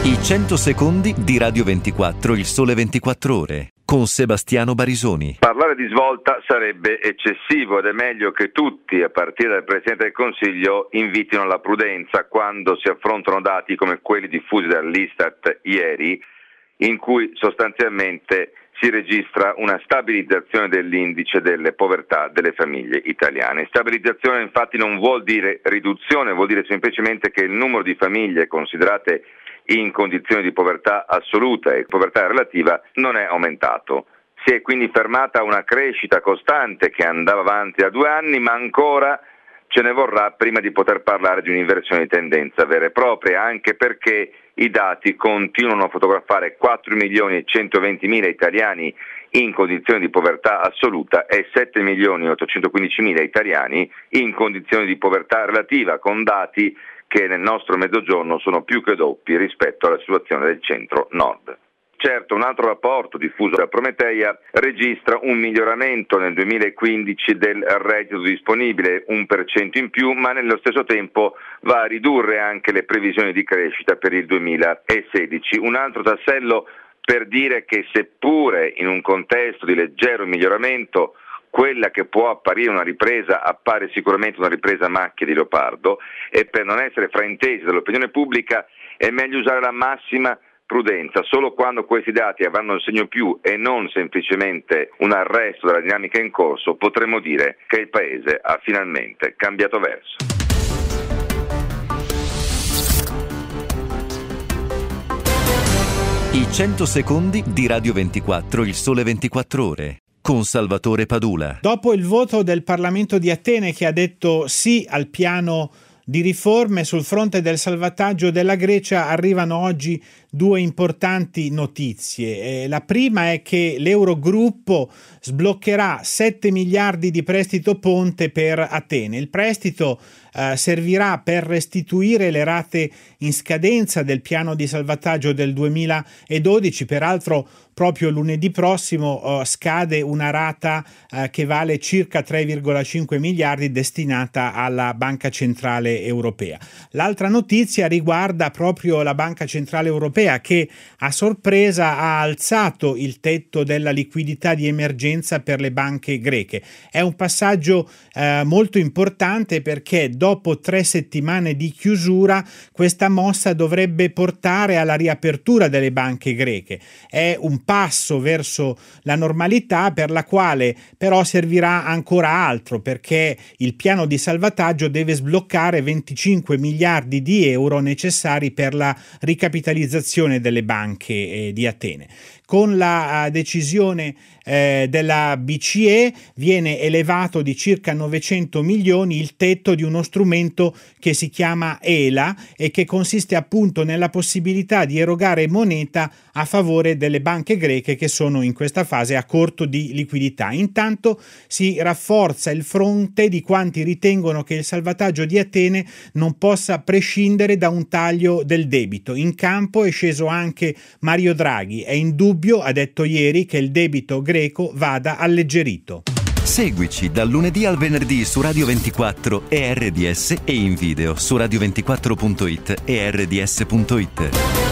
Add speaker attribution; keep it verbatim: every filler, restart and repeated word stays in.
Speaker 1: I cento secondi di Radio ventiquattro, il Sole ventiquattro Ore, con Sebastiano Barisoni.
Speaker 2: Parlare di svolta sarebbe eccessivo ed è meglio che tutti, a partire dal Presidente del Consiglio, invitino alla prudenza quando si affrontano dati come quelli diffusi dall'Istat ieri, in cui sostanzialmente si registra una stabilizzazione dell'indice delle povertà delle famiglie italiane. Stabilizzazione infatti non vuol dire riduzione, vuol dire semplicemente che il numero di famiglie considerate in condizioni di povertà assoluta e povertà relativa non è aumentato. Si è quindi fermata una crescita costante che andava avanti da due anni, ma ancora ce ne vorrà prima di poter parlare di un'inversione di tendenza vera e propria, anche perché i dati continuano a fotografare quattro milioni e centoventimila italiani in condizioni di povertà assoluta e sette milioni e ottocentoquindicimila italiani in condizioni di povertà relativa, con dati che nel nostro mezzogiorno sono più che doppi rispetto alla situazione del centro-nord. Certo, un altro rapporto diffuso da Prometeia registra un miglioramento nel duemilaquindici del reddito disponibile, un per cento in più, ma nello stesso tempo va a ridurre anche le previsioni di crescita per il duemilasedici. Un altro tassello per dire che seppure in un contesto di leggero miglioramento quella che può apparire una ripresa appare sicuramente una ripresa a macchia di leopardo, e per non essere fraintesi dall'opinione pubblica è meglio usare la massima prudenza. Solo quando questi dati avranno il segno più e non semplicemente un arresto della dinamica in corso potremo dire che il Paese ha finalmente cambiato verso.
Speaker 1: I cento secondi di Radio ventiquattro, il Sole ventiquattro Ore, con Salvatore Padula.
Speaker 3: Dopo il voto del Parlamento di Atene che ha detto sì al piano di riforme sul fronte del salvataggio della Grecia, arrivano oggi due importanti notizie. Eh, la prima è che l'Eurogruppo sbloccherà sette miliardi di prestito ponte per Atene. Il prestito eh, servirà per restituire le rate in scadenza del piano di salvataggio del duemiladodici. Peraltro proprio lunedì prossimo eh, scade una rata eh, che vale circa tre virgola cinque miliardi destinata alla Banca Centrale Europea. L'altra notizia riguarda proprio la Banca Centrale Europea, che a sorpresa ha alzato il tetto della liquidità di emergenza per le banche greche. È un passaggio eh, molto importante, perché dopo tre settimane di chiusura questa mossa dovrebbe portare alla riapertura delle banche greche. È un passo verso la normalità, per la quale però servirà ancora altro, perché il piano di salvataggio deve sbloccare venticinque miliardi di euro necessari per la ricapitalizzazione delle banche eh, di Atene. Con la uh, decisione eh, della B C E viene elevato di circa novecento milioni il tetto di uno strumento che si chiama E L A e che consiste appunto nella possibilità di erogare moneta a favore delle banche greche che sono in questa fase a corto di liquidità. Intanto si rafforza il fronte di quanti ritengono che il salvataggio di Atene non possa prescindere da un taglio del debito. In campo è sceso anche Mario Draghi. È indubbio, ha detto ieri, che il debito greco vada alleggerito.
Speaker 1: Seguici dal lunedì al venerdì su Radio ventiquattro e R D S e in video su radio ventiquattro punto it e R D S punto it.